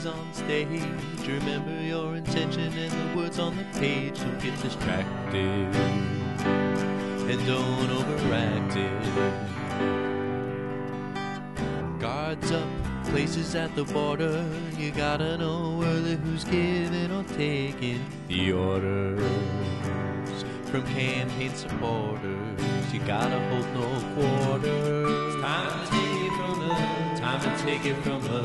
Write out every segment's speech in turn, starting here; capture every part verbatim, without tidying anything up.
is on stage. Remember your intention and the words on the page. Don't get distracted and don't overact it. Guards up, places at the border. You gotta know early who's giving or taking the orders from campaign supporters. You gotta hold no quarters. Time to take it from the, time to take it from the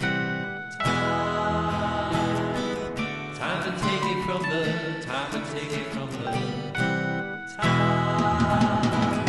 time. Time to take it from the, time to take it from the time.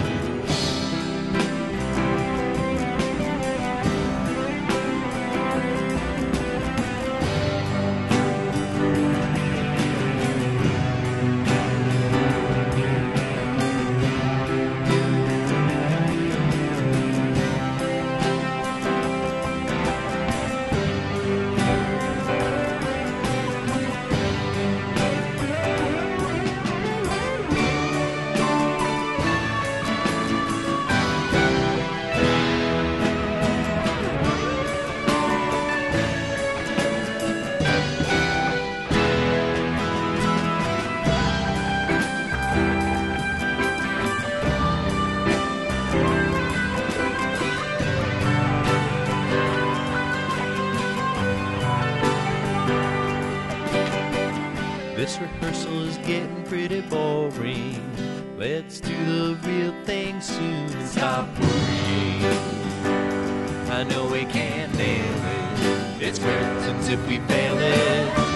This rehearsal is getting pretty boring. Let's do the real thing soon and stop worrying. I know we can't nail it. It's curtains if we fail it.